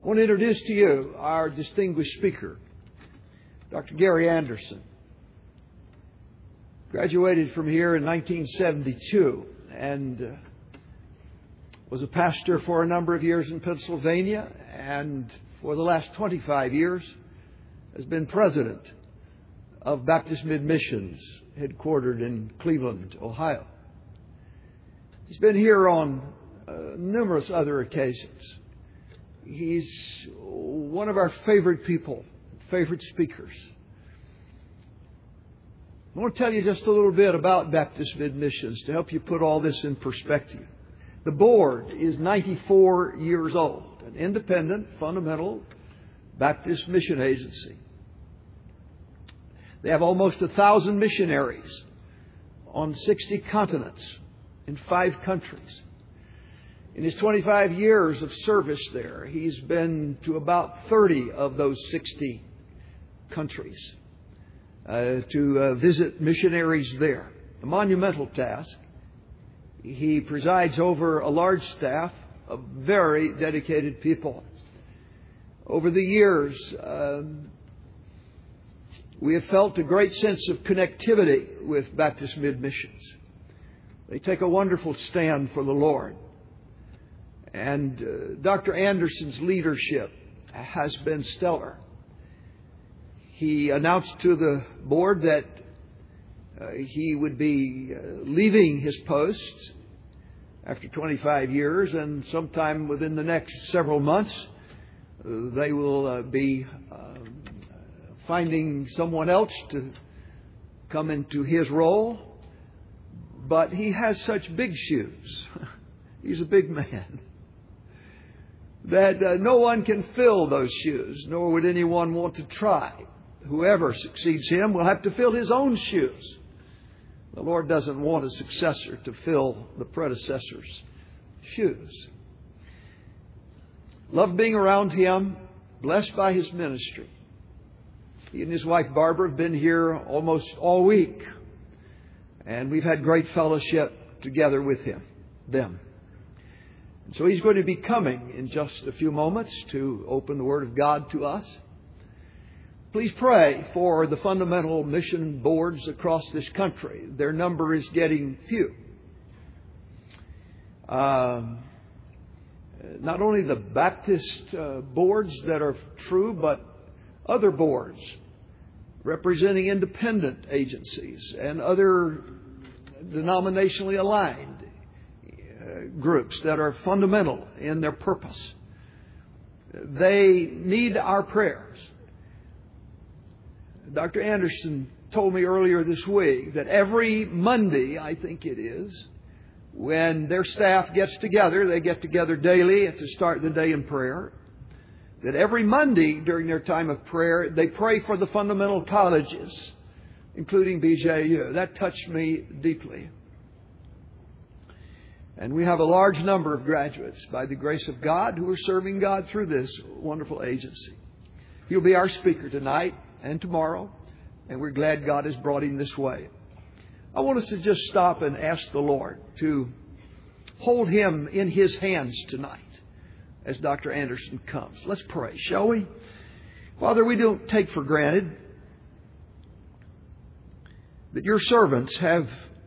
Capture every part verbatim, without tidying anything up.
want to introduce to you our distinguished speaker, Doctor Gary Anderson. Graduated from here in nineteen seventy-two and uh, was a pastor for a number of years in Pennsylvania, and for the last twenty-five years has been president of Baptist Mid-Missions, headquartered in Cleveland, Ohio. He's been here on uh, numerous other occasions. He's one of our favorite people, favorite speakers. I want to tell you just a little bit about Baptist Mid-Missions to help you put all this in perspective. The board is ninety-four years old, an independent, fundamental Baptist mission agency. They have almost a thousand missionaries on sixty continents in five countries. In his twenty-five years of service there, he's been to about thirty of those sixty countries uh, to uh, visit missionaries there. A monumental task. He presides over a large staff of very dedicated people. Over the years, um, we have felt a great sense of connectivity with Baptist Mid-Missions. They take a wonderful stand for the Lord. And uh, Doctor Anderson's leadership has been stellar. He announced to the board that uh, he would be uh, leaving his post after twenty-five years, and sometime within the next several months, uh, they will uh, be uh, finding someone else to come into his role. But he has such big shoes. He's a big man. That uh, no one can fill those shoes, nor would anyone want to try. Whoever succeeds him will have to fill his own shoes. The Lord doesn't want a successor to fill the predecessor's shoes. Love being around him, blessed by his ministry. He and his wife Barbara have been here almost all week, and we've had great fellowship together with him, them. And so he's going to be coming in just a few moments to open the Word of God to us. Please pray for the fundamental mission boards across this country. Their number is getting few. Um, not only the Baptist uh, boards that are true, but other boards representing independent agencies and other denominationally aligned uh, groups that are fundamental in their purpose. They need our prayers. Doctor Anderson told me earlier this week that every Monday, I think it is, when their staff gets together, they get together daily to start the day in prayer, that every Monday during their time of prayer, they pray for the fundamental colleges, including B J U. That touched me deeply. And we have a large number of graduates, by the grace of God, who are serving God through this wonderful agency. He'll be our speaker tonight and tomorrow, and we're glad God has brought him this way. I want us to just stop and ask the Lord to hold him in his hands tonight as Doctor Anderson comes. Let's pray, shall we? Father, we don't take for granted that your servants have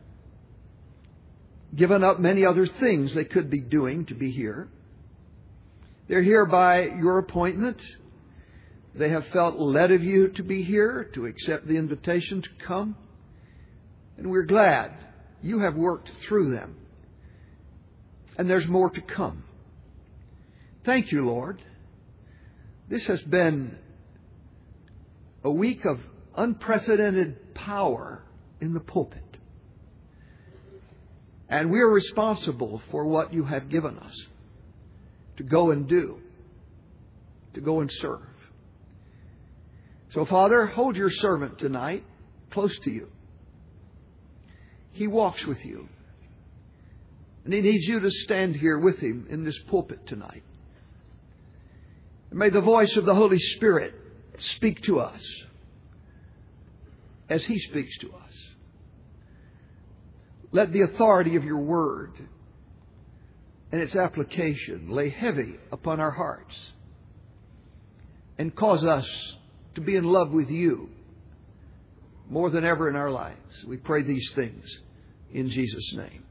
given up many other things they could be doing to be here. They're here by your appointment. They have felt led of you to be here, to accept the invitation to come. And we're glad you have worked through them. And there's more to come. Thank you, Lord. This has been a week of unprecedented power in the pulpit. And we are responsible for what you have given us to go and do, to go and serve. So, Father, hold your servant tonight close to you. He walks with you. And he needs you to stand here with him in this pulpit tonight. And may the voice of the Holy Spirit speak to us as he speaks to us. Let the authority of your word and its application lay heavy upon our hearts and cause us to be in love with you more than ever in our lives. We pray these things in Jesus' name.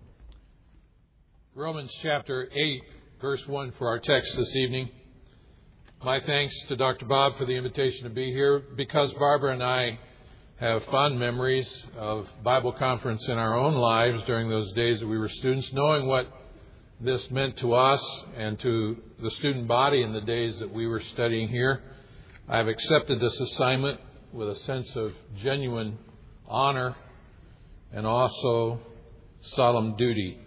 Romans chapter eight, verse one for our text this evening. My thanks to Doctor Bob for the invitation to be here. Because Barbara and I have fond memories of Bible conference in our own lives during those days that we were students, knowing what this meant to us and to the student body in the days that we were studying here, I have accepted this assignment with a sense of genuine honor and also solemn duty.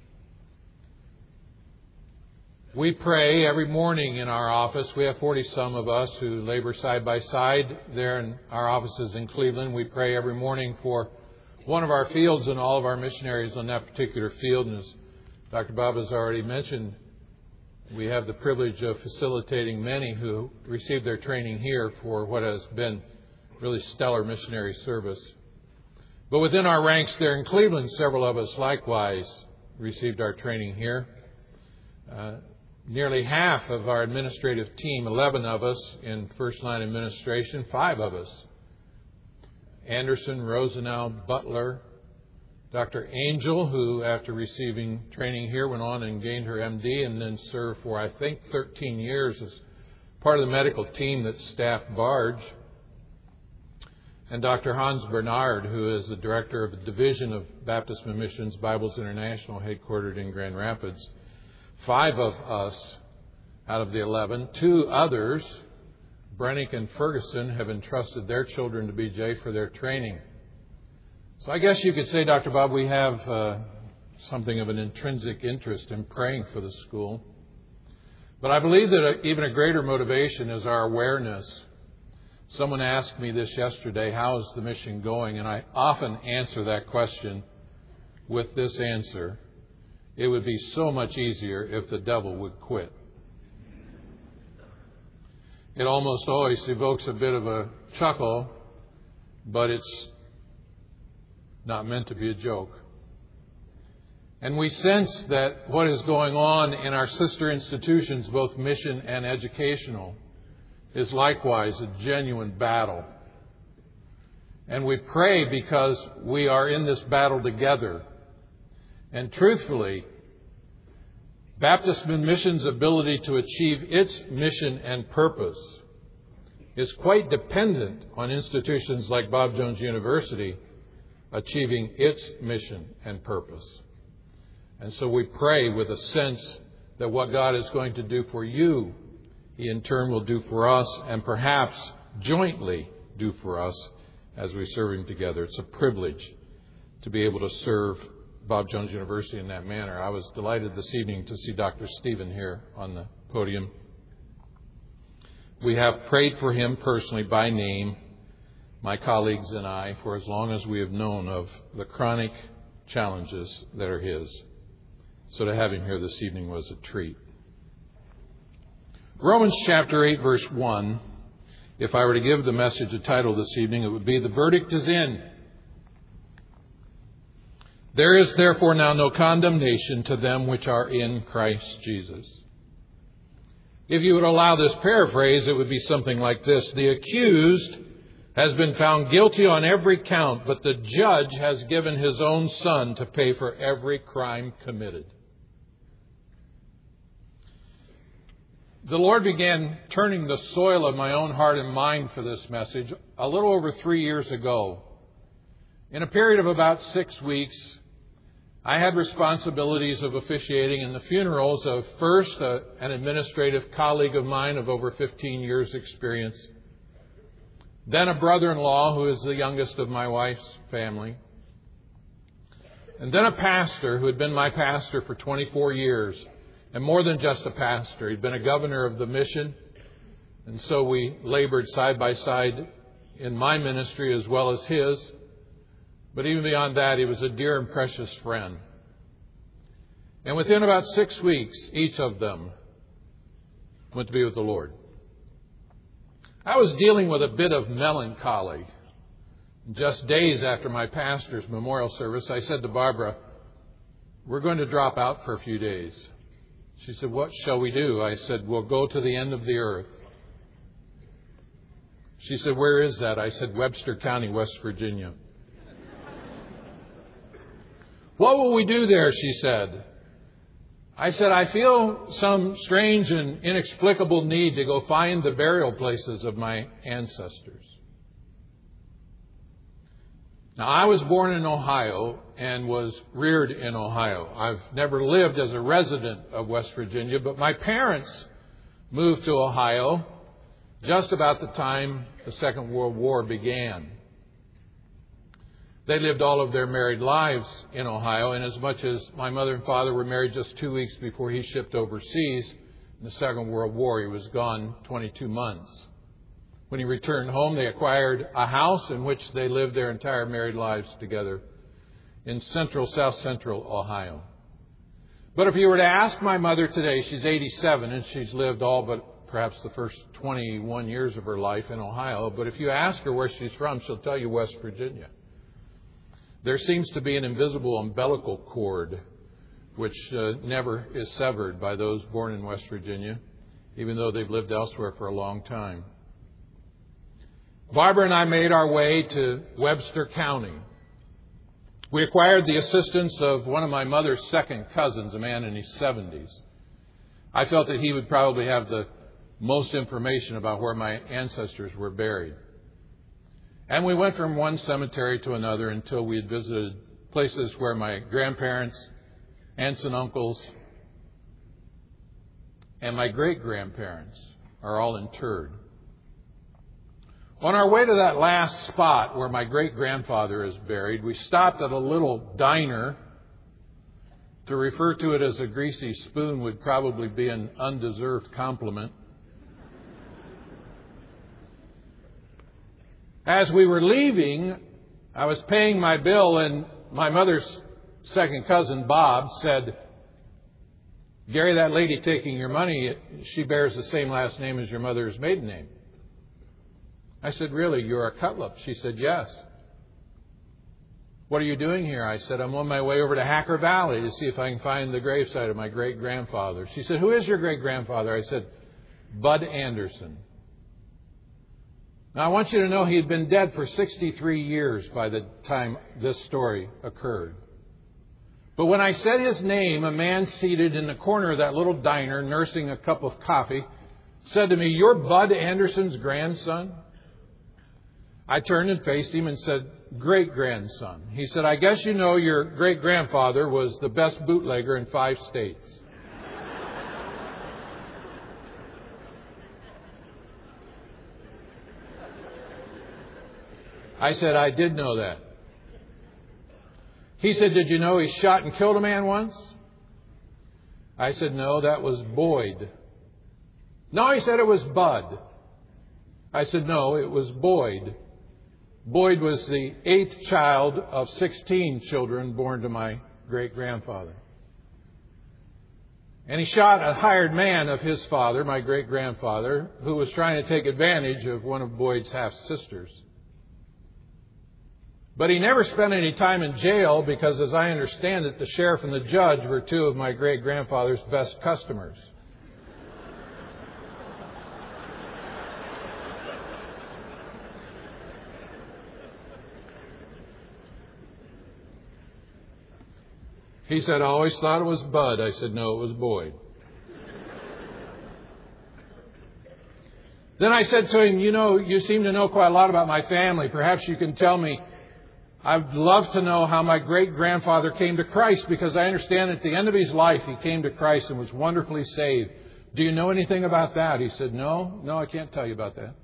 We pray every morning in our office. We have forty-some of us who labor side by side there in our offices in Cleveland. We pray every morning for one of our fields and all of our missionaries on that particular field. And as Doctor Bob has already mentioned, we have the privilege of facilitating many who received their training here for what has been really stellar missionary service. But within our ranks there in Cleveland, several of us likewise received our training here. Uh, Nearly half of our administrative team, eleven of us in first line administration, five of us. Anderson, Rosenau, Butler, Doctor Angel, who after receiving training here went on and gained her M D and then served for, I think, thirteen years as part of the medical team that staffed Barge. And Doctor Hans Bernard, who is the director of the Division of Baptist Missions Bibles International, headquartered in Grand Rapids. Five of us out of the eleven. Two others, Brennick and Ferguson, have entrusted their children to B J for their training. So I guess you could say, Doctor Bob, we have uh, something of an intrinsic interest in praying for the school. But I believe that a, even a greater motivation is our awareness. Someone asked me this yesterday, how is the mission going? And I often answer that question with this answer. It would be so much easier if the devil would quit. It almost always evokes a bit of a chuckle, but it's not meant to be a joke. And we sense that what is going on in our sister institutions, both mission and educational, is likewise a genuine battle. And we pray because we are in this battle together. And truthfully, Baptist Missions' ability to achieve its mission and purpose is quite dependent on institutions like Bob Jones University achieving its mission and purpose. And so we pray with a sense that what God is going to do for you, He in turn will do for us, and perhaps jointly do for us as we serve Him together. It's a privilege to be able to serve Bob Jones University in that manner. I was delighted this evening to see Doctor Stephen here on the podium. We have prayed for him personally by name, my colleagues and I, for as long as we have known of the chronic challenges that are his. So to have him here this evening was a treat. Romans chapter eight, verse one, if I were to give the message a title this evening, it would be, "The Verdict is In. There is therefore now no condemnation to them which are in Christ Jesus." If you would allow this paraphrase, it would be something like this. The accused has been found guilty on every count, but the judge has given his own Son to pay for every crime committed. The Lord began turning the soil of my own heart and mind for this message a little over three years ago. In a period of about six weeks, I had responsibilities of officiating in the funerals of first a, an administrative colleague of mine of over fifteen years' experience, then a brother-in-law who is the youngest of my wife's family, and then a pastor who had been my pastor for twenty-four years, and more than just a pastor. He'd been a governor of the mission, and so we labored side by side in my ministry as well as his. But even beyond that, he was a dear and precious friend. And within about six weeks, each of them went to be with the Lord. I was dealing with a bit of melancholy. Just days after my pastor's memorial service, I said to Barbara, "We're going to drop out for a few days." She said, "What shall we do?" I said, "We'll go to the end of the earth." She said, "Where is that?" I said, "Webster County, West Virginia." "What will we do there?" she said. I said, "I feel some strange and inexplicable need to go find the burial places of my ancestors." Now, I was born in Ohio and was reared in Ohio. I've never lived as a resident of West Virginia, but my parents moved to Ohio just about the time the Second World War began. They lived all of their married lives in Ohio, and as much as my mother and father were married just two weeks before he shipped overseas in the Second World War, he was gone twenty-two months. When he returned home, they acquired a house in which they lived their entire married lives together in central, south central Ohio. But if you were to ask my mother today, she's eighty-seven, and she's lived all but perhaps the first twenty-one years of her life in Ohio. But if you ask her where she's from, she'll tell you West Virginia. There seems to be an invisible umbilical cord which uh, never is severed by those born in West Virginia, even though they've lived elsewhere for a long time. Barbara and I made our way to Webster County. We acquired the assistance of one of my mother's second cousins, a man in his seventies. I felt that he would probably have the most information about where my ancestors were buried. And we went from one cemetery to another until we had visited places where my grandparents, aunts and uncles, and my great-grandparents are all interred. On our way to that last spot where my great-grandfather is buried, we stopped at a little diner. To refer to it as a greasy spoon would probably be an undeserved compliment. As we were leaving, I was paying my bill, and my mother's second cousin, Bob, said, "Gary, that lady taking your money, she bears the same last name as your mother's maiden name." I said, "Really, you're a Cutlip?" She said, "Yes." "What are you doing here?" I said, "I'm on my way over to Hacker Valley to see if I can find the gravesite of my great-grandfather." She said, "Who is your great-grandfather?" I said, "Bud Anderson." Now, I want you to know he had been dead for sixty-three years by the time this story occurred. But when I said his name, a man seated in the corner of that little diner nursing a cup of coffee said to me, "You're Bud Anderson's grandson?" I turned and faced him and said, "Great-grandson." He said, "I guess you know your great-grandfather was the best bootlegger in five states." I said, "I did know that." He said, "Did you know he shot and killed a man once?" I said, "No, that was Boyd." "No," he said, "it was Bud." I said, "No, it was Boyd." Boyd was the eighth child of sixteen children born to my great-grandfather. And he shot a hired man of his father, my great-grandfather, who was trying to take advantage of one of Boyd's half-sisters. But he never spent any time in jail because, as I understand it, the sheriff and the judge were two of my great-grandfather's best customers. He said, "I always thought it was Bud." I said, "No, it was Boyd." Then I said to him, "You know, you seem to know quite a lot about my family. Perhaps you can tell me. I'd love to know how my great-grandfather came to Christ, because I understand at the end of his life he came to Christ and was wonderfully saved. Do you know anything about that?" He said, "No, no, I can't tell you about that."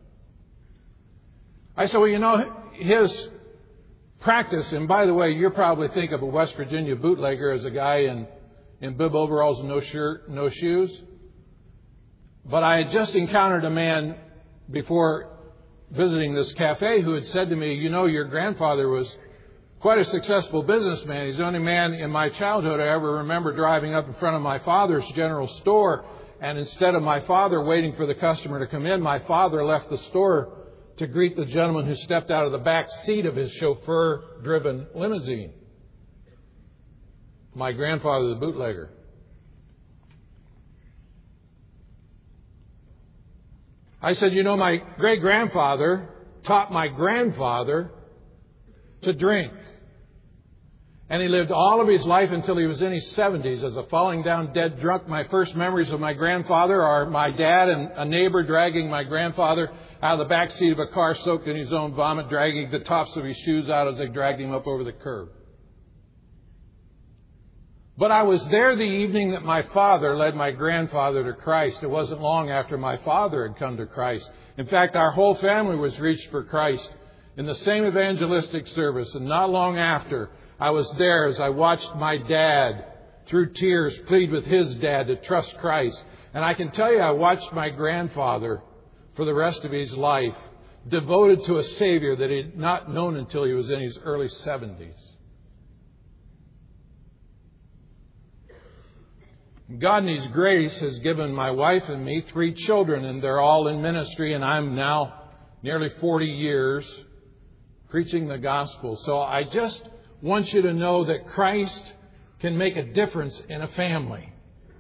I said, "Well, you know, his practice," and by the way, you probably think of a West Virginia bootlegger as a guy in, in bib overalls and no shirt, no shoes. But I had just encountered a man before visiting this cafe who had said to me, "You know, your grandfather was quite a successful businessman. He's the only man in my childhood I ever remember driving up in front of my father's general store. And instead of my father waiting for the customer to come in, my father left the store to greet the gentleman who stepped out of the back seat of his chauffeur-driven limousine." My grandfather, the bootlegger. I said, you know, my great-grandfather taught my grandfather to drink. And he lived all of his life until he was in his seventies as a falling down dead drunk. My first memories of my grandfather are my dad and a neighbor dragging my grandfather out of the back seat of a car soaked in his own vomit, dragging the tops of his shoes out as they dragged him up over the curb. But I was there the evening that my father led my grandfather to Christ. It wasn't long after my father had come to Christ. In fact, our whole family was reached for Christ in the same evangelistic service. And not long after, I was there as I watched my dad, through tears, plead with his dad to trust Christ. And I can tell you, I watched my grandfather for the rest of his life, devoted to a Savior that he had not known until he was in his early seventies. God in His grace has given my wife and me three children, and they're all in ministry, and I'm now nearly forty years preaching the gospel. So I just want you to know that Christ can make a difference in a family.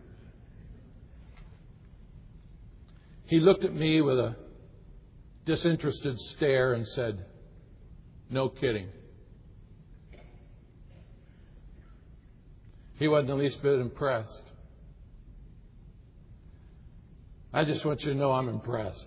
He looked at me with a disinterested stare and said, "No kidding." He wasn't the least bit impressed. I just want you to know I'm impressed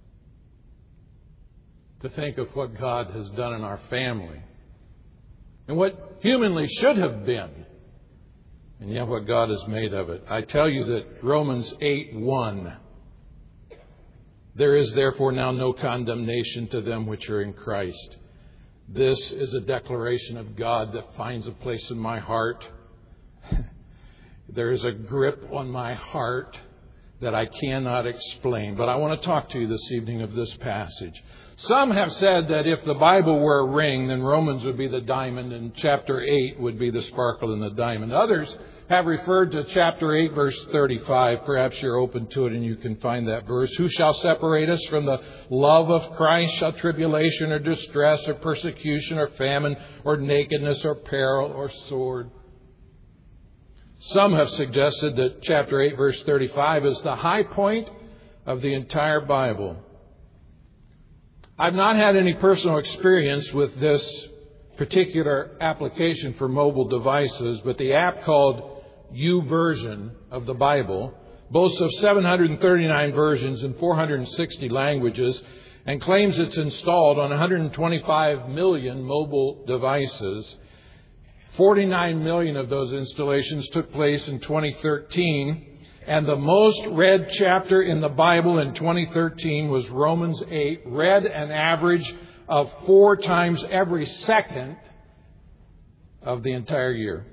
to think of what God has done in our family and what humanly should have been, and yet what God has made of it. I tell you that Romans eight one, there is therefore now no condemnation to them which are in Christ. This is a declaration of God that finds a place in my heart. There is a grip on my heart that I cannot explain. But I want to talk to you this evening of this passage. Some have said that if the Bible were a ring, then Romans would be the diamond and chapter eight would be the sparkle in the diamond. Others have referred to chapter eight, verse thirty-five. Perhaps you're open to it and you can find that verse. Who shall separate us from the love of Christ? Shall tribulation or distress or persecution or famine or nakedness or peril or sword? Some have suggested that chapter eight, verse thirty-five is the high point of the entire Bible. I've not had any personal experience with this particular application for mobile devices, but the app called YouVersion of the Bible boasts of seven hundred thirty-nine versions in four hundred sixty languages and claims it's installed on one hundred twenty-five million mobile devices. forty-nine million of those installations took place in twenty thirteen, and the most read chapter in the Bible in twenty thirteen was Romans eight, read an average of four times every second of the entire year.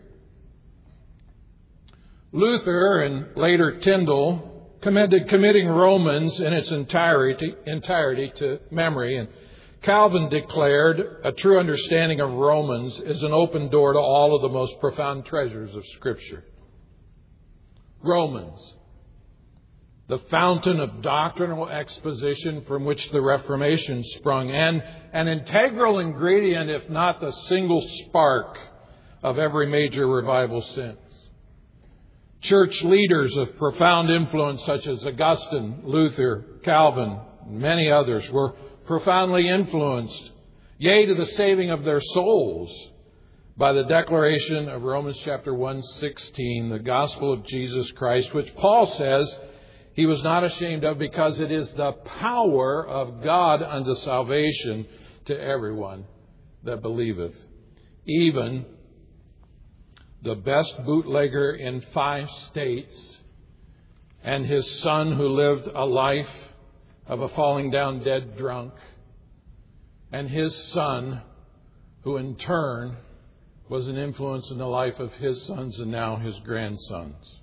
Luther and later Tyndale commended committing Romans in its entirety, entirety to memory, and Calvin declared a true understanding of Romans is an open door to all of the most profound treasures of Scripture. Romans, the fountain of doctrinal exposition from which the Reformation sprung, and an integral ingredient, if not the single spark, of every major revival since. Church leaders of profound influence such as Augustine, Luther, Calvin, and many others were profoundly influenced, yea, to the saving of their souls, by the declaration of Romans chapter one sixteen, the gospel of Jesus Christ, which Paul says he was not ashamed of because it is the power of God unto salvation to everyone that believeth, even the best bootlegger in five states and his son who lived a life of a falling down dead drunk, and his son who in turn was an influence in the life of his sons and now his grandsons.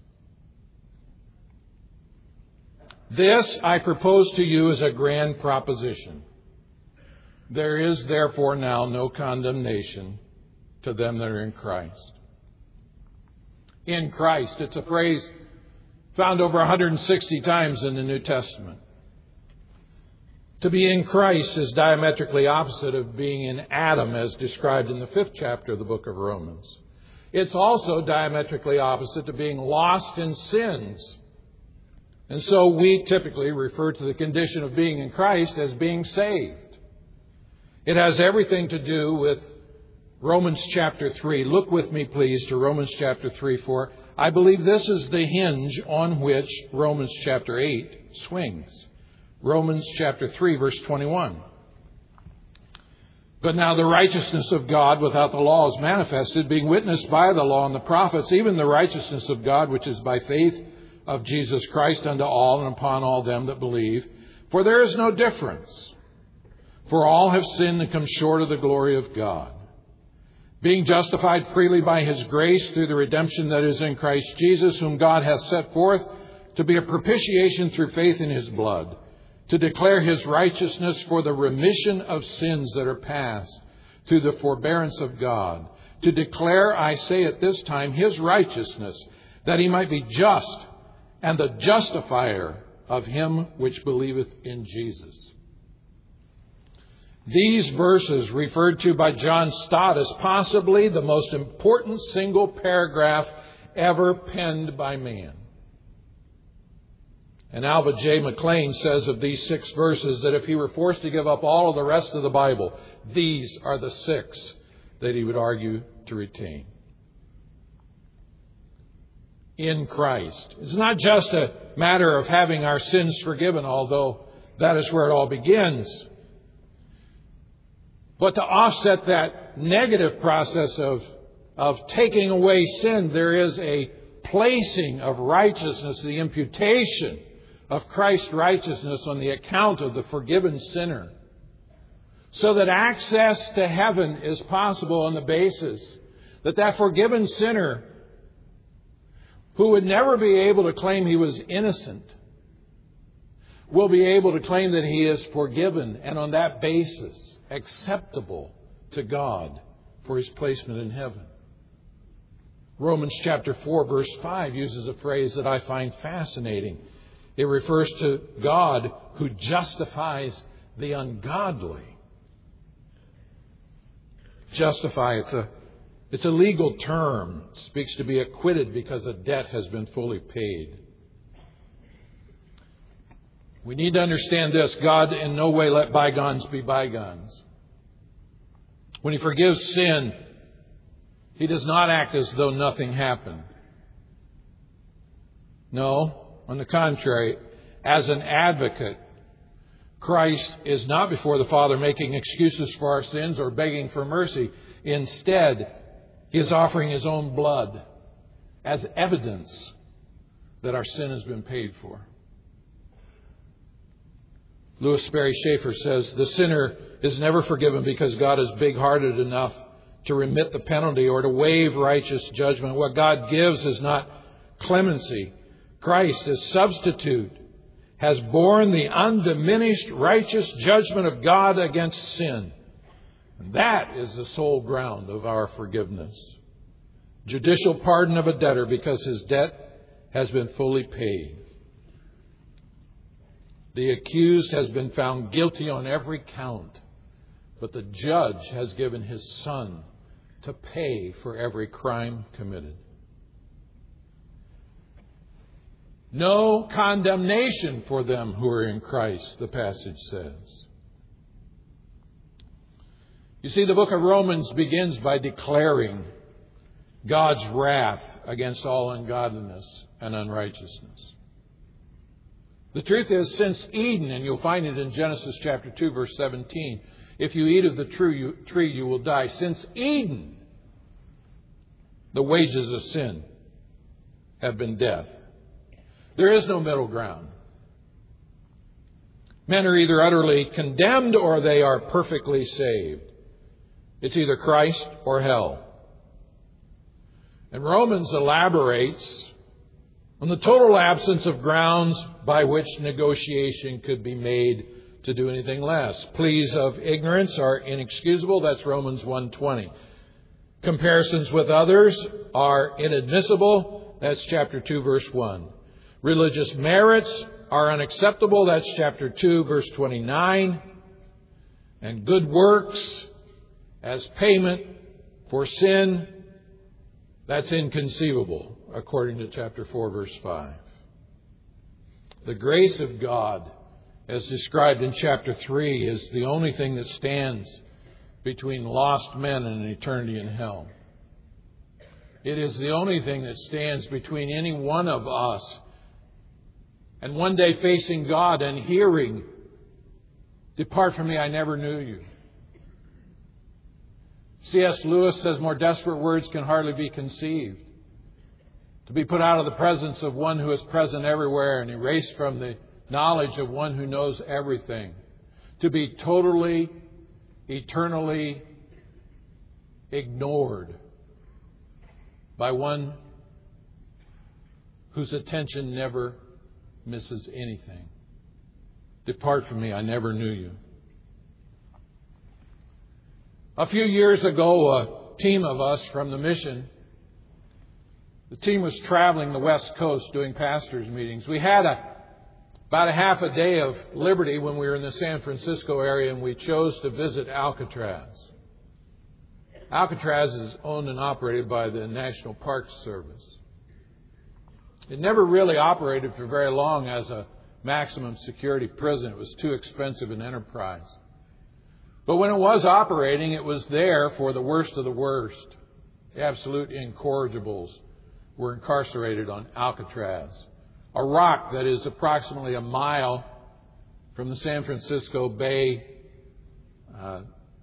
This, I propose to you, is a grand proposition. There is therefore now no condemnation to them that are in Christ. In Christ, it's a phrase found over one hundred sixty times in the New Testament. To be in Christ is diametrically opposite of being in Adam, as described in the fifth chapter of the book of Romans. It's also diametrically opposite to being lost in sins, And so we typically refer to the condition of being in Christ as being saved. It has everything to do with Romans chapter three. Look with me, please, to Romans chapter three, for I believe this is the hinge on which Romans chapter eight swings. Romans chapter three, verse twenty-one. But now the righteousness of God without the law is manifested, being witnessed by the law and the prophets, even the righteousness of God which is by faith of Jesus Christ unto all and upon all them that believe. For there is no difference. For all have sinned and come short of the glory of God, being justified freely by His grace through the redemption that is in Christ Jesus, whom God hath set forth to be a propitiation through faith in His blood, to declare His righteousness for the remission of sins that are past, through the forbearance of God, to declare, I say at this time, His righteousness, that He might be just and the justifier of him which believeth in Jesus. These verses, referred to by John Stott as possibly the most important single paragraph ever penned by man. And Alva J. McLean says of these six verses that if he were forced to give up all of the rest of the Bible, these are the six that he would argue to retain. In Christ. It's not just a matter of having our sins forgiven, although that is where it all begins. But to offset that negative process of, of taking away sin, there is a placing of righteousness, the imputation of Christ's righteousness on the account of the forgiven sinner, so that access to heaven is possible on the basis that that forgiven sinner, who would never be able to claim he was innocent, will be able to claim that he is forgiven, and on that basis acceptable to God for his placement in heaven. Romans chapter four verse five uses a phrase that I find fascinating. It refers to God who justifies the ungodly. Justify, it's a, it's a legal term. It speaks to be acquitted because a debt has been fully paid. We need to understand this. God in no way let bygones be bygones. When He forgives sin, He does not act as though nothing happened. No, on the contrary, as an advocate, Christ is not before the Father making excuses for our sins or begging for mercy. Instead, He is offering His own blood as evidence that our sin has been paid for. Louis Sperry Schaeffer says, the sinner is never forgiven because God is big-hearted enough to remit the penalty or to waive righteous judgment. What God gives is not clemency. Christ, as substitute, has borne the undiminished righteous judgment of God against sin. And that is the sole ground of our forgiveness. Judicial pardon of a debtor because his debt has been fully paid. The accused has been found guilty on every count, but the judge has given His Son to pay for every crime committed. No condemnation for them who are in Christ, the passage says. You see, the book of Romans begins by declaring God's wrath against all ungodliness and unrighteousness. The truth is, since Eden, and you'll find it in Genesis chapter two, verse seventeen, if you eat of the tree, you will die. Since Eden, the wages of sin have been death. There is no middle ground. Men are either utterly condemned or they are perfectly saved. It's either Christ or hell. And Romans elaborates on the total absence of grounds by which negotiation could be made to do anything less. Pleas of ignorance are inexcusable. That's Romans one twenty. Comparisons with others are inadmissible. That's chapter two, verse one. Religious merits are unacceptable. That's chapter two, verse twenty-nine. And good works as payment for sin, that's inconceivable, according to chapter four, verse five. The grace of God, as described in chapter three, is the only thing that stands between lost men and an eternity in hell. It is the only thing that stands between any one of us and one day facing God and hearing, "Depart from me, I never knew you." C S Lewis says more desperate words can hardly be conceived. To be put out of the presence of one who is present everywhere and erased from the knowledge of one who knows everything. To be totally, eternally ignored by one whose attention never misses anything. Depart from me, I never knew you. A few years ago, a team of us from the mission, the team was traveling the West Coast doing pastors' meetings. We had a, about a half a day of liberty when we were in the San Francisco area, and we chose to visit Alcatraz. Alcatraz is owned and operated by the National Park Service. It never really operated for very long as a maximum security prison. It was too expensive an enterprise. But when it was operating, it was there for the worst of the worst. The absolute incorrigibles were incarcerated on Alcatraz, a rock that is approximately a mile from the San Francisco Bay. Uh,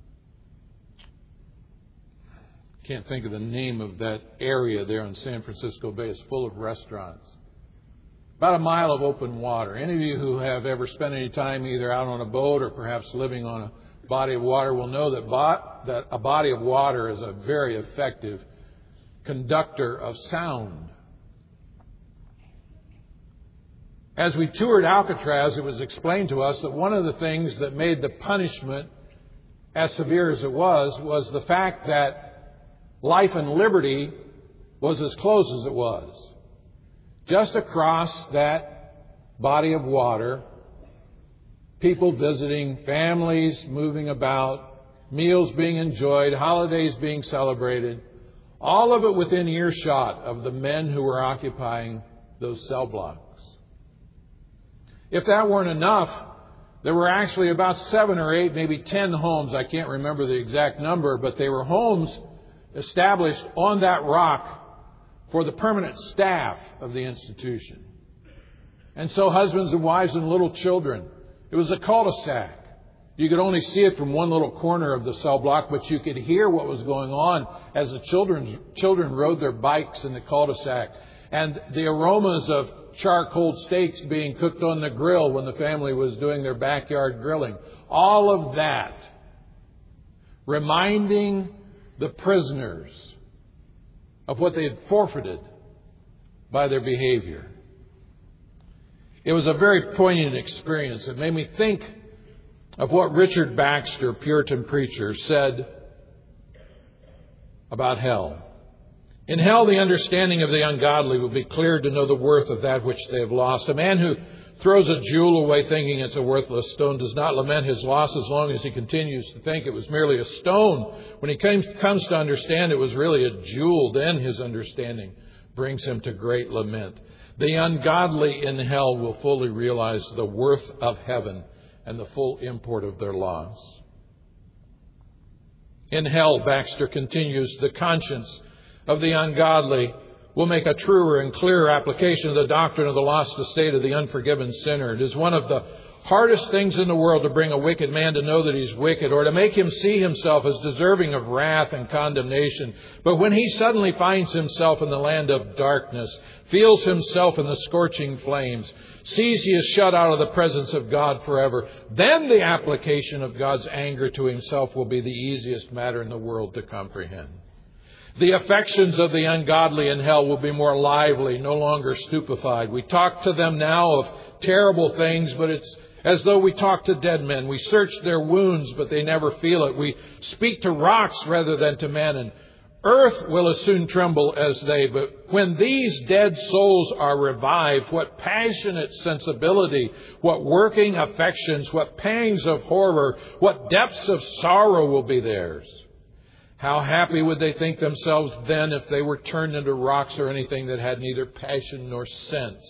can't think of the name of that area there on San Francisco Bay. It's full of restaurants. About a mile of open water. Any of you who have ever spent any time either out on a boat or perhaps living on a body of water will know that, bo- that a body of water is a very effective conductor of sound. As we toured Alcatraz, it was explained to us that one of the things that made the punishment as severe as it was was the fact that life and liberty was as close as it was. Just across that body of water, people visiting, families moving about, meals being enjoyed, holidays being celebrated, all of it within earshot of the men who were occupying those cell blocks. If that weren't enough, there were actually about seven or eight, maybe ten homes. I can't remember the exact number, but they were homes established on that rock for the permanent staff of the institution. And so husbands and wives and little children. It was a cul-de-sac. You could only see it from one little corner of the cell block, but you could hear what was going on as the children, children rode their bikes in the cul-de-sac. And the aromas of charcoal steaks being cooked on the grill when the family was doing their backyard grilling. All of that reminding the prisoners of what they had forfeited by their behavior. It was a very poignant experience. It made me think of what Richard Baxter, Puritan preacher, said about hell. In hell, the understanding of the ungodly will be cleared to know the worth of that which they have lost. A man who throws a jewel away thinking it's a worthless stone does not lament his loss as long as he continues to think it was merely a stone. When he comes to understand it was really a jewel, then his understanding brings him to great lament. The ungodly in hell will fully realize the worth of heaven and the full import of their loss. In hell, Baxter continues, the conscience of the ungodly will make a truer and clearer application of the doctrine of the lost estate of the unforgiven sinner. It is one of the hardest things in the world to bring a wicked man to know that he's wicked, or to make him see himself as deserving of wrath and condemnation. But when he suddenly finds himself in the land of darkness, feels himself in the scorching flames, sees he is shut out of the presence of God forever, then the application of God's anger to himself will be the easiest matter in the world to comprehend. The affections of the ungodly in hell will be more lively, no longer stupefied. We talk to them now of terrible things, but it's as though we talk to dead men. We search their wounds, but they never feel it. We speak to rocks rather than to men, and earth will as soon tremble as they. But when these dead souls are revived, what passionate sensibility, what working affections, what pangs of horror, what depths of sorrow will be theirs. How happy would they think themselves then if they were turned into rocks or anything that had neither passion nor sense.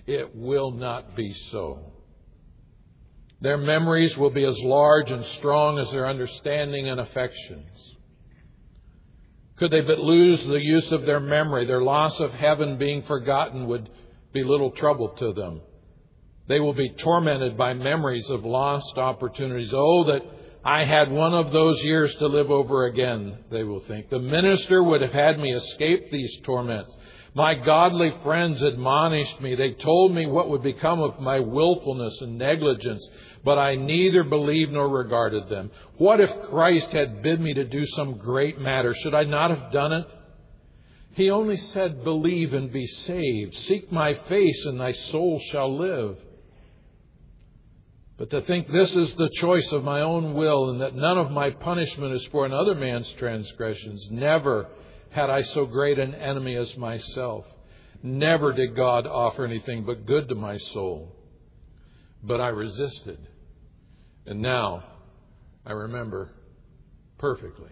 It will not be so. Their memories will be as large and strong as their understanding and affections. Could they but lose the use of their memory, their loss of heaven being forgotten would be little trouble to them. They will be tormented by memories of lost opportunities. Oh, that I had one of those years to live over again, they will think. The minister would have had me escape these torments. My godly friends admonished me. They told me what would become of my willfulness and negligence, but I neither believed nor regarded them. What if Christ had bid me to do some great matter? Should I not have done it? He only said, believe and be saved. Seek my face and thy soul shall live. But to think this is the choice of my own will and that none of my punishment is for another man's transgressions. Never had I so great an enemy as myself. Never did God offer anything but good to my soul. But I resisted. And now I remember perfectly.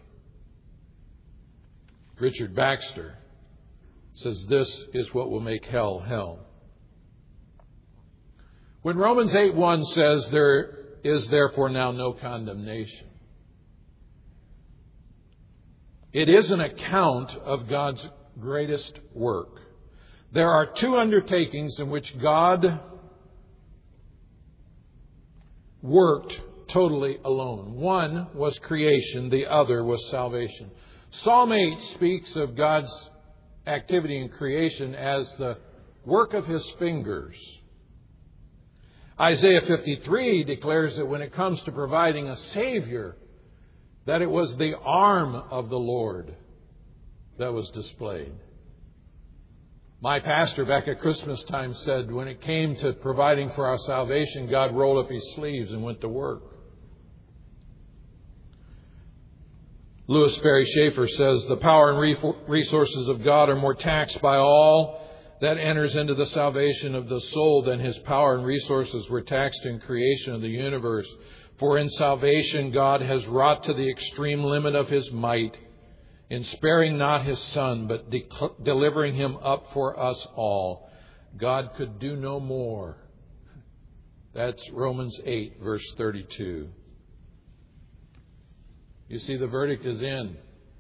Richard Baxter says this is what will make hell hell. When Romans eight one says there is therefore now no condemnation, it is an account of God's greatest work. There are two undertakings in which God worked totally alone. One was creation, the other was salvation. Psalm eight speaks of God's activity in creation as the work of His fingers. Isaiah fifty-three declares that when it comes to providing a Savior, that it was the arm of the Lord that was displayed. My pastor back at Christmas time said when it came to providing for our salvation, God rolled up His sleeves and went to work. Louis Berry Schaefer says the power and resources of God are more taxed by all that enters into the salvation of the soul than His power and resources were taxed in creation of the universe. For in salvation God has wrought to the extreme limit of His might, in sparing not His Son, but de- delivering Him up for us all. God could do no more. That's Romans eight, verse thirty-two. You see, the verdict is in.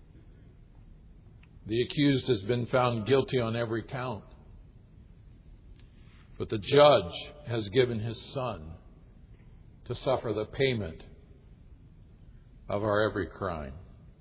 The accused has been found guilty on every count. But the judge has given His Son to suffer the payment of our every crime.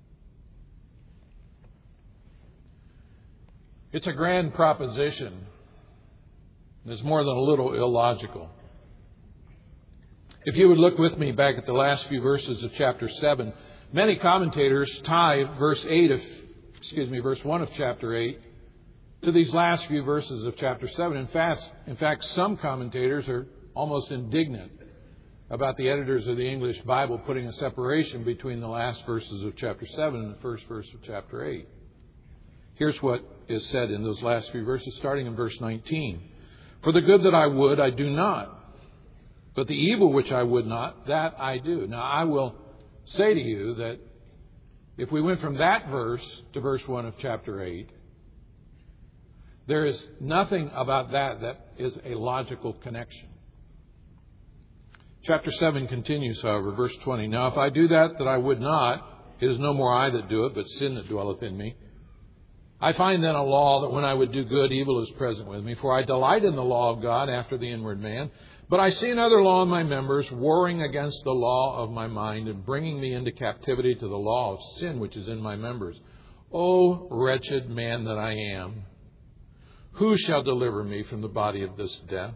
It's a grand proposition. It's more than a little illogical. If you would look with me back at the last few verses of chapter seven, many commentators tie verse eight of, excuse me, verse one of chapter eight to these last few verses of chapter seven. In fact, in fact, some commentators are almost indignant about the editors of the English Bible putting a separation between the last verses of chapter seven and the first verse of chapter eight. Here's what is said in those last few verses, starting in verse nineteen. For the good that I would, I do not. But the evil which I would not, that I do. Now, I will say to you that if we went from that verse to verse one of chapter eight, there is nothing about that that is a logical connection. Chapter seven continues, however, verse twenty. Now, if I do that that I would not, it is no more I that do it, but sin that dwelleth in me. I find then a law that when I would do good, evil is present with me. For I delight in the law of God after the inward man. But I see another law in my members, warring against the law of my mind, and bringing me into captivity to the law of sin which is in my members. O wretched man that I am, who shall deliver me from the body of this death?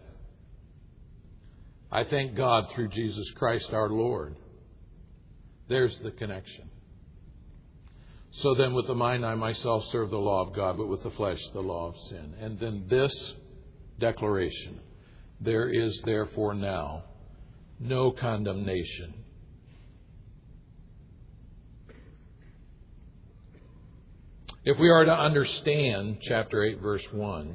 I thank God through Jesus Christ our Lord. There's the connection. So then with the mind I myself serve the law of God, but with the flesh the law of sin. And then this declaration. There is therefore now no condemnation. If we are to understand chapter eight, verse one,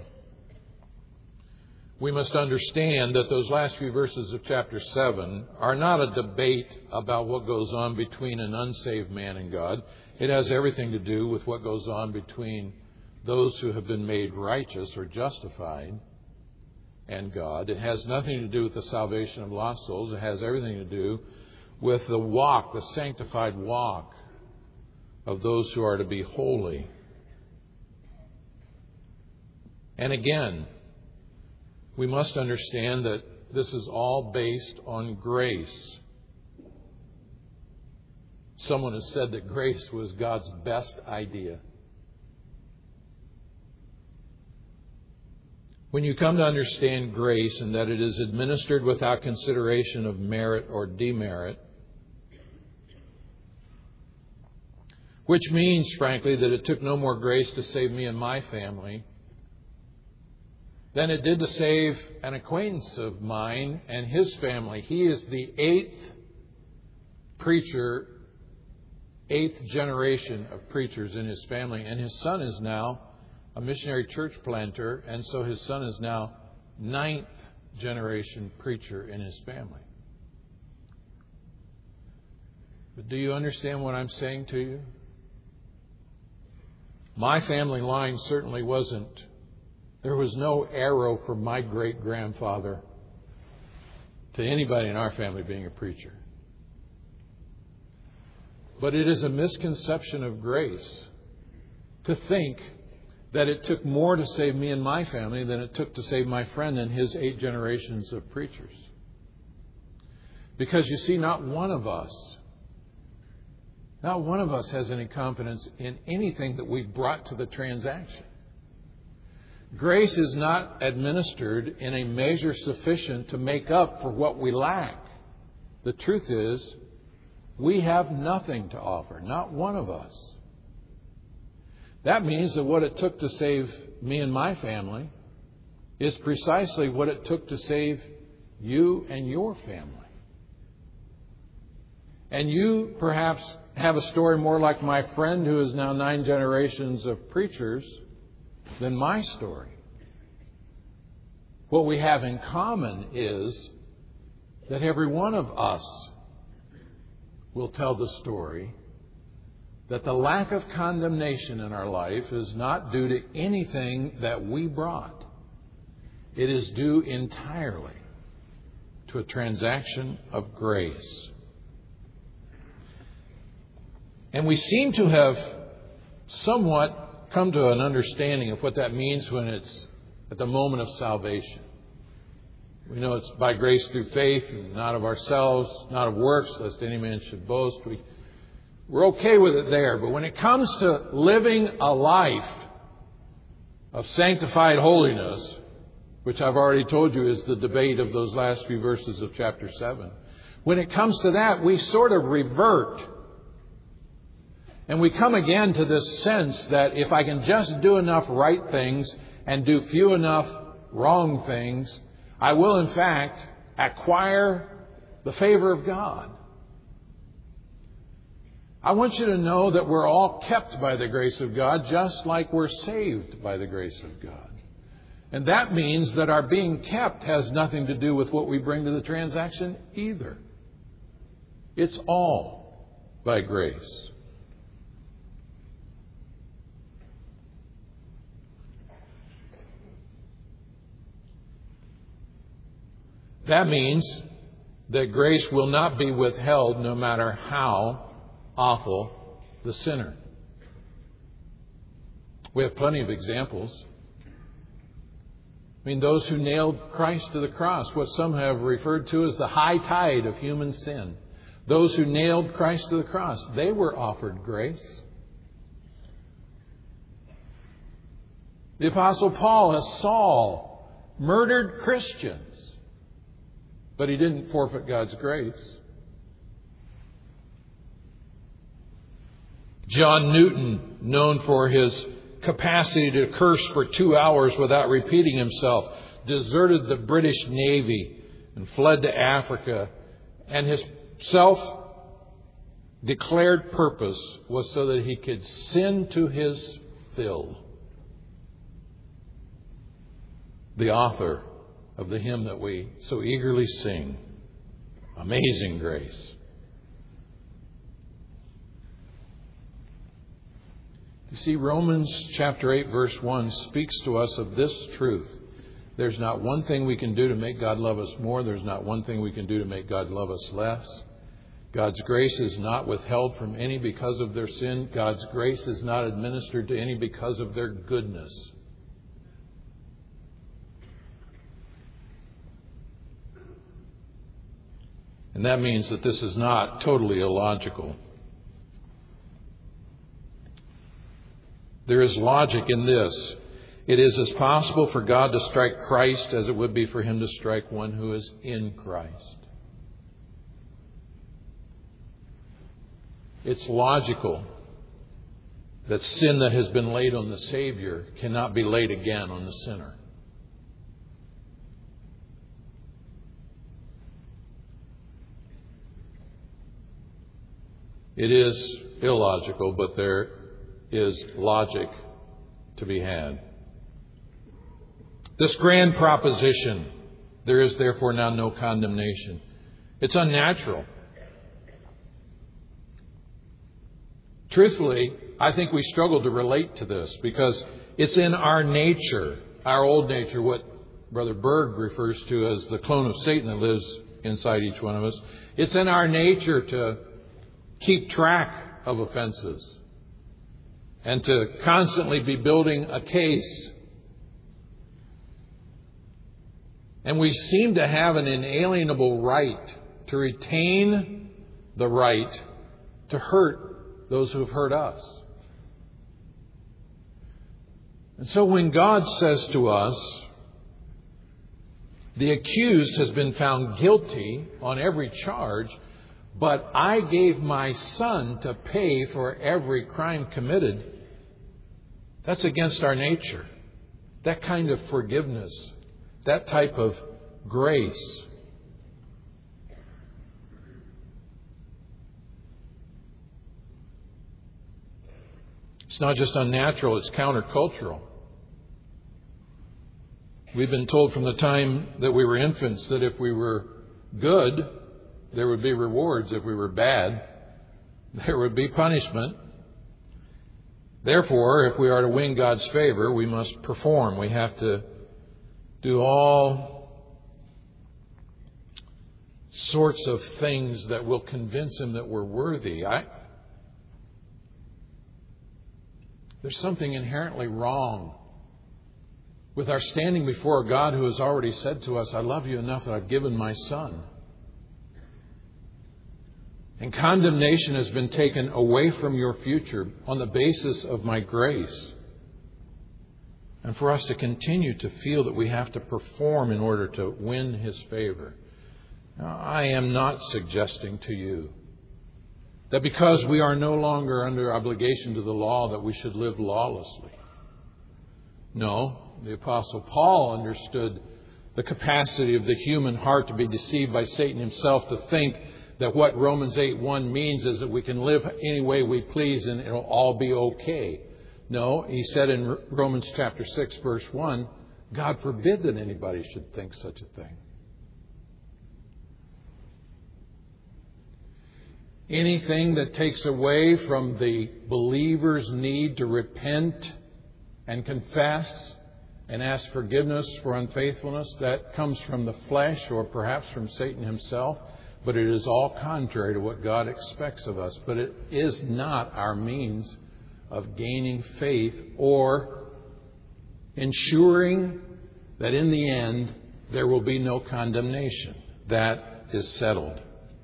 we must understand that those last few verses of chapter seven are not a debate about what goes on between an unsaved man and God. It has everything to do with what goes on between those who have been made righteous or justified and God. It has nothing to do with the salvation of lost souls. It has everything to do with the walk, the sanctified walk of those who are to be holy. And again, we must understand that this is all based on grace. Someone has said that grace was God's best idea. When you come to understand grace and that it is administered without consideration of merit or demerit, which means, frankly, that it took no more grace to save me and my family than it did to save an acquaintance of mine and his family. He is the eighth preacher, eighth generation of preachers in his family, and his son is now a missionary church planter, and so his son is now ninth generation preacher in his family. But do you understand what I'm saying to you? My family line certainly wasn't. There was no arrow from my great-grandfather to anybody in our family being a preacher. But it is a misconception of grace to think that it took more to save me and my family than it took to save my friend and his eight generations of preachers. Because you see, not one of us, not one of us has any confidence in anything that we've brought to the transaction. Grace is not administered in a measure sufficient to make up for what we lack. The truth is, we have nothing to offer, not one of us. That means that what it took to save me and my family is precisely what it took to save you and your family. And you perhaps have a story more like my friend who is now nine generations of preachers than my story. What we have in common is that every one of us will tell the story that the lack of condemnation in our life is not due to anything that we brought. It is due entirely to a transaction of grace. And we seem to have somewhat come to an understanding of what that means when it's at the moment of salvation. We know it's by grace through faith, and not of ourselves, not of works, lest any man should boast. We, we're okay with it there. But when it comes to living a life of sanctified holiness, which I've already told you is the debate of those last few verses of chapter seven, when it comes to that, we sort of revert. And we come again to this sense that if I can just do enough right things and do few enough wrong things, I will in fact acquire the favor of God. I want you to know that we're all kept by the grace of God, just like we're saved by the grace of God. And that means that our being kept has nothing to do with what we bring to the transaction either. It's all by grace. That means that grace will not be withheld no matter how awful the sinner. We have plenty of examples. I mean, those who nailed Christ to the cross, what some have referred to as the high tide of human sin. Those who nailed Christ to the cross, they were offered grace. The Apostle Paul, as Saul, murdered Christians. But he didn't forfeit God's grace. John Newton, known for his capacity to curse for two hours without repeating himself, deserted the British Navy and fled to Africa. And his self-declared purpose was so that he could sin to his fill. The author of the hymn that we so eagerly sing, Amazing Grace. You see, Romans chapter eight, verse one speaks to us of this truth, There's not one thing we can do to make God love us more. There's not one thing we can do to make God love us less. God's grace is not withheld from any because of their sin. God's grace is not administered to any because of their goodness. And that means that this is not totally illogical. There is logic in this. It is as possible for God to strike Christ as it would be for Him to strike one who is in Christ. It's logical that sin that has been laid on the Savior cannot be laid again on the sinner. It is illogical, but there is logic to be had. This grand proposition, there is therefore now no condemnation. It's unnatural. Truthfully, I think we struggle to relate to this because it's in our nature, our old nature, what Brother Berg refers to as the clone of Satan that lives inside each one of us. It's in our nature to keep track of offenses and to constantly be building a case. And we seem to have an inalienable right to retain the right to hurt those who have hurt us. And so when God says to us, the accused has been found guilty on every charge, but I gave my Son to pay for every crime committed, that's against our nature. That kind of forgiveness, that type of grace. It's not just unnatural, it's countercultural. We've been told from the time that we were infants that if we were good, there would be rewards. If we were bad, there would be punishment. Therefore, if we are to win God's favor, we must perform. We have to do all sorts of things that will convince Him that we're worthy. I, there's something inherently wrong with our standing before a God who has already said to us, I love you enough that I've given my Son. And condemnation has been taken away from your future on the basis of my grace. And for us to continue to feel that we have to perform in order to win His favor. Now, I am not suggesting to you that because we are no longer under obligation to the law that we should live lawlessly. No, the Apostle Paul understood the capacity of the human heart to be deceived by Satan himself, to think that what Romans eight one means is that we can live any way we please and it'll all be okay. No, he said in Romans chapter six, verse one, God forbid that anybody should think such a thing. Anything that takes away from the believer's need to repent and confess and ask forgiveness for unfaithfulness, that comes from the flesh or perhaps from Satan himself. But it is all contrary to what God expects of us. But it is not our means of gaining faith or ensuring that in the end there will be no condemnation. That is settled.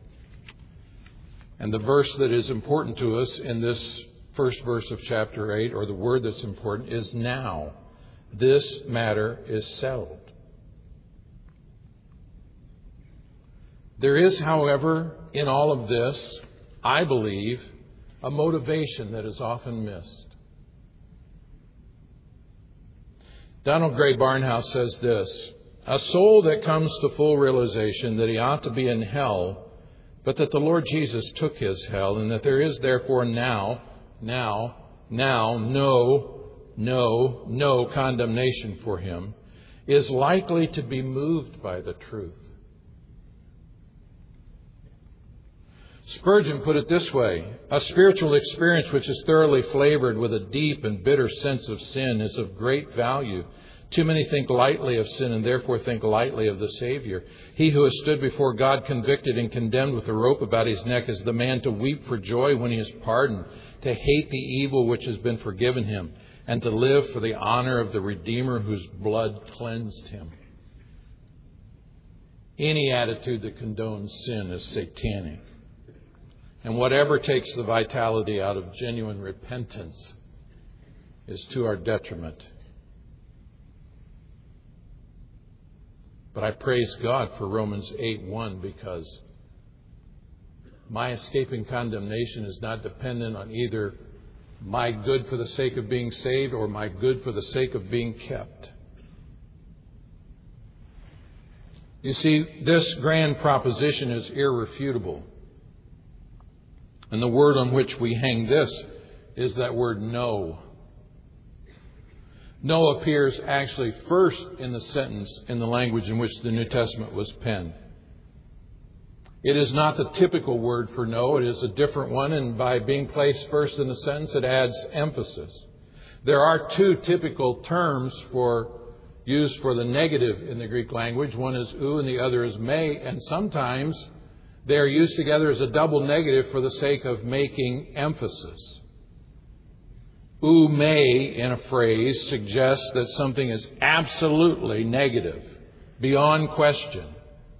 And the verse that is important to us in this first verse of chapter eight, or the word that's important, is now. This matter is settled. There is, however, in all of this, I believe, a motivation that is often missed. Donald Gray Barnhouse says this: a soul that comes to full realization that he ought to be in hell, but that the Lord Jesus took his hell, and that there is therefore now, now, now, no, no, no condemnation for him, is likely to be moved by the truth. Spurgeon put it this way: a spiritual experience which is thoroughly flavored with a deep and bitter sense of sin is of great value Too many think lightly of sin and therefore think lightly of the Savior. He who has stood before God convicted and condemned with a rope about his neck is the man to weep for joy when he is pardoned, to hate the evil which has been forgiven him, and to live for the honor of the Redeemer whose blood cleansed him. Any attitude that condones sin is satanic. And whatever takes the vitality out of genuine repentance is to our detriment. But I praise God for Romans eight one, because my escaping condemnation is not dependent on either my good for the sake of being saved or my good for the sake of being kept. You see, this grand proposition is irrefutable. And the word on which we hang this is that word no. No appears actually first in the sentence in the language in which the New Testament was penned. It is not the typical word for no. It is a different one, and by being placed first in the sentence, it adds emphasis. There are two typical terms for used for the negative in the Greek language. One is ou and the other is me, and sometimes they are used together as a double negative for the sake of making emphasis. Ou me in a phrase suggests that something is absolutely negative, beyond question.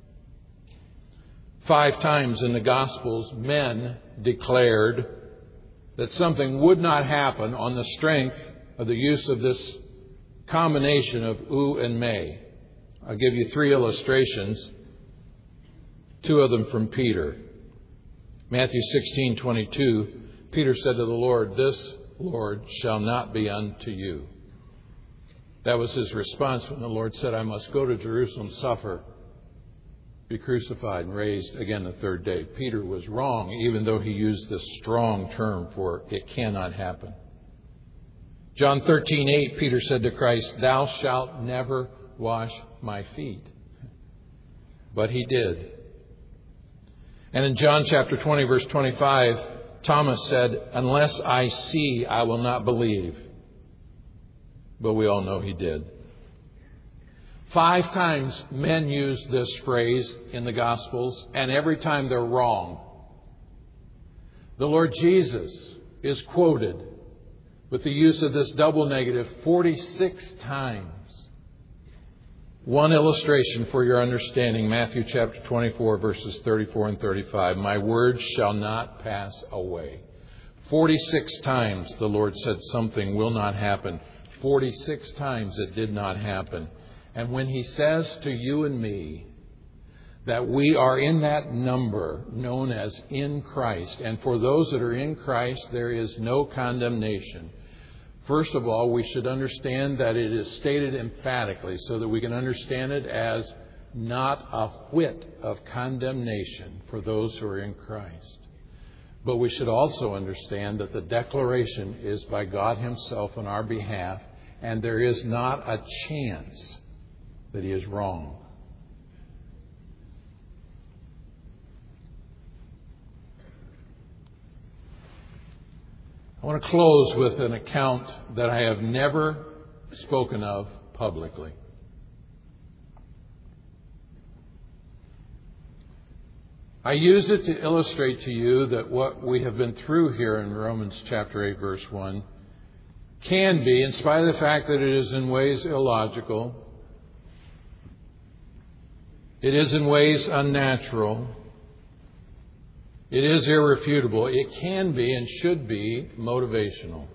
Five times in the Gospels, men declared that something would not happen on the strength of the use of this combination of ou and me. I'll give you three illustrations, two of them from Peter. Matthew sixteen twenty-two, Peter said to the Lord, "This, Lord, shall not be unto you." That was his response when the Lord said, "I must go to Jerusalem, suffer, be crucified, and raised again the third day." Peter was wrong, even though he used this strong term for it cannot happen. John thirteen eight, Peter said to Christ, "Thou shalt never wash my feet." But he did. And in John chapter twenty, verse twenty-five, Thomas said, "Unless I see, I will not believe." But we all know he did. Five times men use this phrase in the Gospels, and every time they're wrong. The Lord Jesus is quoted with the use of this double negative forty-six times. One illustration for your understanding, Matthew chapter twenty-four, verses thirty-four and thirty-five. "My words shall not pass away." forty-six times the Lord said something will not happen. forty-six times it did not happen. And when He says to you and me that we are in that number known as in Christ, and for those that are in Christ, there is no condemnation. First of all, we should understand that it is stated emphatically so that we can understand it as not a whit of condemnation for those who are in Christ. But we should also understand that the declaration is by God Himself on our behalf, and there is not a chance that He is wrong. I want to close with an account that I have never spoken of publicly. I use it to illustrate to you that what we have been through here in Romans chapter eight, verse one, can be, in spite of the fact that it is in ways illogical, it is in ways unnatural, it is irrefutable, it can be and should be motivational.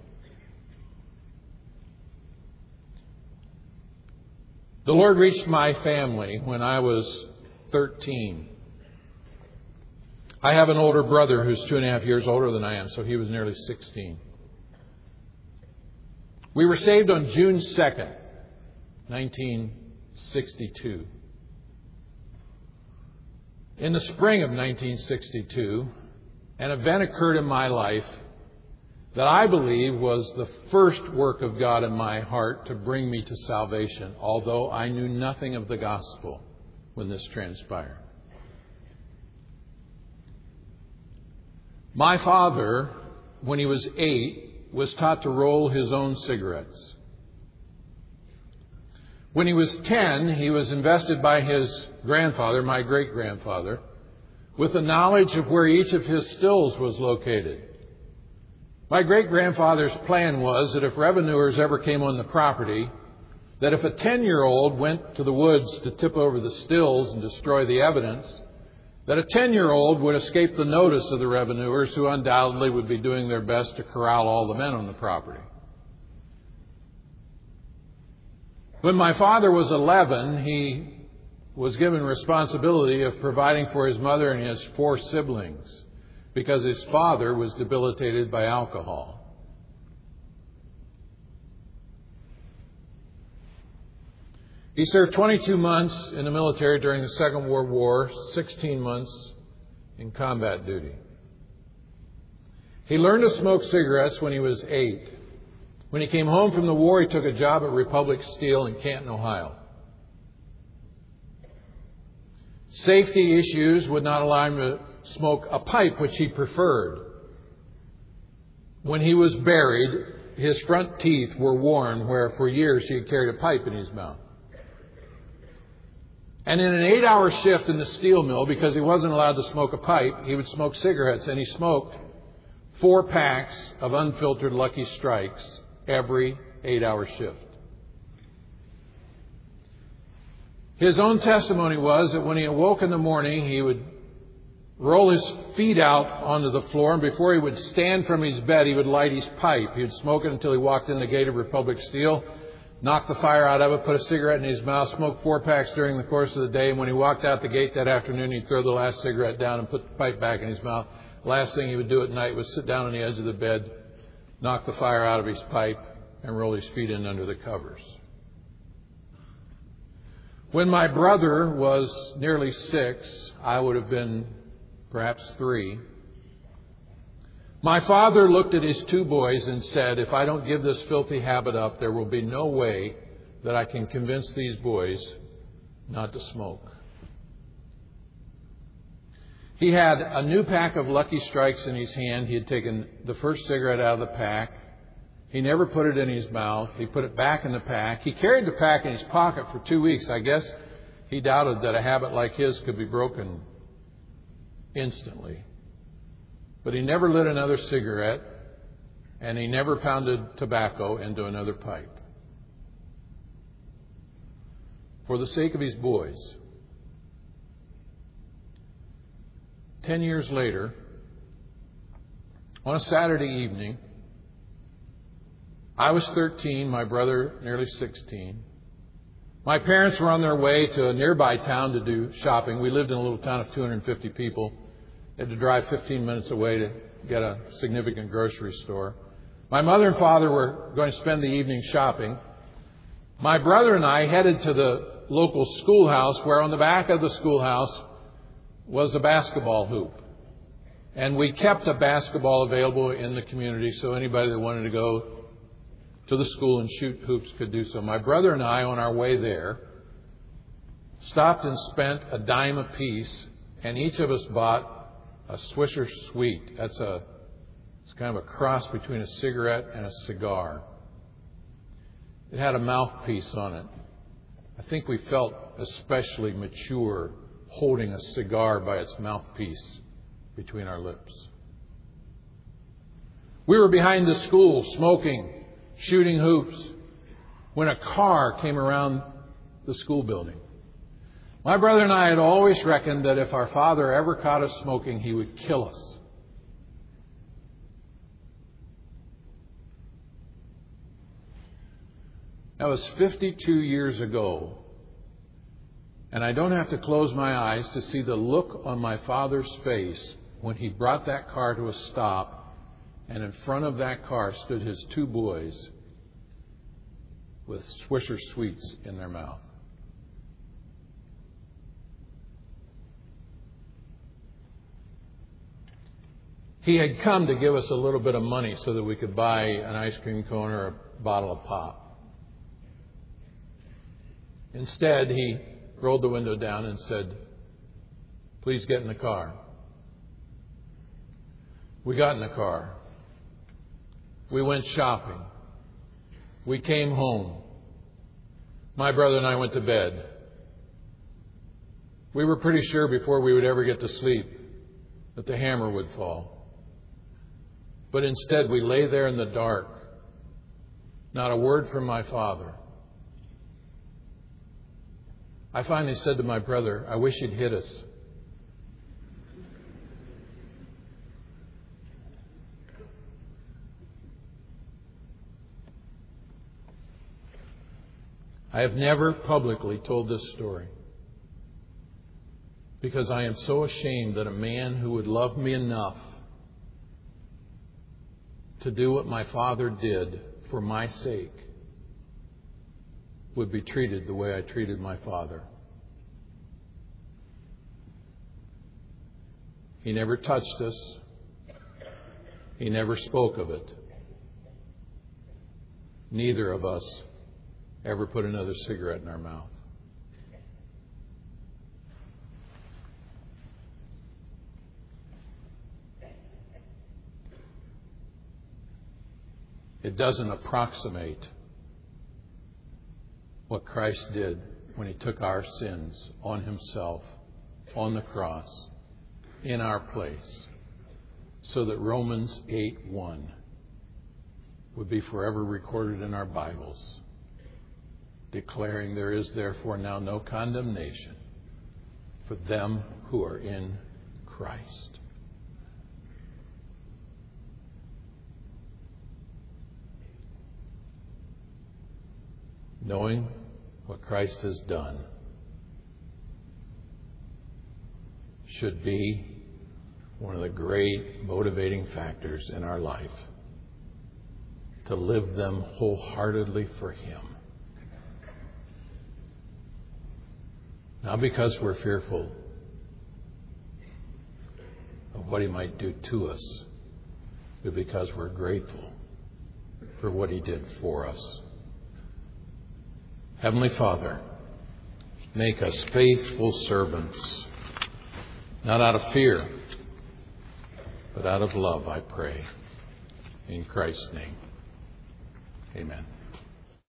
The Lord reached my family when I was thirteen. I have an older brother who's two and a half years older than I am, so he was nearly sixteen. We were saved on June second, nineteen sixty-two. In the spring of nineteen sixty-two, an event occurred in my life that I believe was the first work of God in my heart to bring me to salvation, although I knew nothing of the gospel when this transpired. My father, when he was eight, was taught to roll his own cigarettes. When he was ten, he was invested by his grandfather, my great-grandfather, with the knowledge of where each of his stills was located. My great-grandfather's plan was that if revenuers ever came on the property, that if a ten-year-old went to the woods to tip over the stills and destroy the evidence, that a ten-year-old would escape the notice of the revenuers, who undoubtedly would be doing their best to corral all the men on the property. When my father was eleven, he was given responsibility of providing for his mother and his four siblings because his father was debilitated by alcohol. He served twenty-two months in the military during the Second World War, sixteen months in combat duty. He learned to smoke cigarettes when he was eight. When he came home from the war, he took a job at Republic Steel in Canton, Ohio. Safety issues would not allow him to smoke a pipe, which he preferred. When he was buried, his front teeth were worn, where for years he had carried a pipe in his mouth. And in an eight-hour shift in the steel mill, because he wasn't allowed to smoke a pipe, he would smoke cigarettes, and he smoked four packs of unfiltered Lucky Strikes every eight-hour shift. His own testimony was that when he awoke in the morning, he would roll his feet out onto the floor, and before he would stand from his bed, he would light his pipe. He would smoke it until he walked in the gate of Republic Steel, knocked the fire out of it, put a cigarette in his mouth, smoked four packs during the course of the day, and when he walked out the gate that afternoon, he'd throw the last cigarette down and put the pipe back in his mouth. Last thing he would do at night was sit down on the edge of the bed, knock the fire out of his pipe, and roll his feet in under the covers. When my brother was nearly six, I would have been perhaps three. My father looked at his two boys and said, "If I don't give this filthy habit up, there will be no way that I can convince these boys not to smoke." He had a new pack of Lucky Strikes in his hand. He had taken the first cigarette out of the pack. He never put it in his mouth. He put it back in the pack. He carried the pack in his pocket for two weeks. I guess he doubted that a habit like his could be broken instantly. But he never lit another cigarette, and he never pounded tobacco into another pipe. For the sake of his boys. Ten years later, on a Saturday evening, I was thirteen, my brother nearly sixteen. My parents were on their way to a nearby town to do shopping. We lived in a little town of two hundred fifty people. They had to drive fifteen minutes away to get a significant grocery store. My mother and father were going to spend the evening shopping. My brother and I headed to the local schoolhouse, where on the back of the schoolhouse was a basketball hoop. And we kept a basketball available in the community so anybody that wanted to go to the school and shoot hoops could do so. My brother and I, on our way there, stopped and spent a dime apiece, and each of us bought a Swisher Sweet. That's a, it's kind of a cross between a cigarette and a cigar. It had a mouthpiece on it. I think we felt especially mature holding a cigar by its mouthpiece between our lips. We were behind the school smoking, shooting hoops, when a car came around the school building. My brother and I had always reckoned that if our father ever caught us smoking, he would kill us. That was fifty-two years ago. And I don't have to close my eyes to see the look on my father's face when he brought that car to a stop, and in front of that car stood his two boys with Swisher Sweets in their mouth. He had come to give us a little bit of money so that we could buy an ice cream cone or a bottle of pop. Instead, he rolled the window down and said, "Please get in the car." We got in the car. We went shopping. We came home. my brother and I went to bed. We were pretty sure before we would ever get to sleep that the hammer would fall. But instead we lay there in the dark. Not a word from my father. I finally said to my brother, I wish he'd hit us. I have never publicly told this story because I am so ashamed that a man who would love me enough to do what my father did for my sake would be treated the way I treated my father. He never touched us. He never spoke of it. Neither of us ever put another cigarette in our mouth. It doesn't approximate what Christ did when He took our sins on Himself, on the cross, in our place, so that Romans eight one would be forever recorded in our Bibles, declaring there is therefore now no condemnation for them who are in Christ. Knowing what Christ has done should be one of the great motivating factors in our life to live them wholeheartedly for Him. Not because we're fearful of what He might do to us, but because we're grateful for what He did for us. Heavenly Father, make us faithful servants, not out of fear, but out of love, I pray. In Christ's name, amen.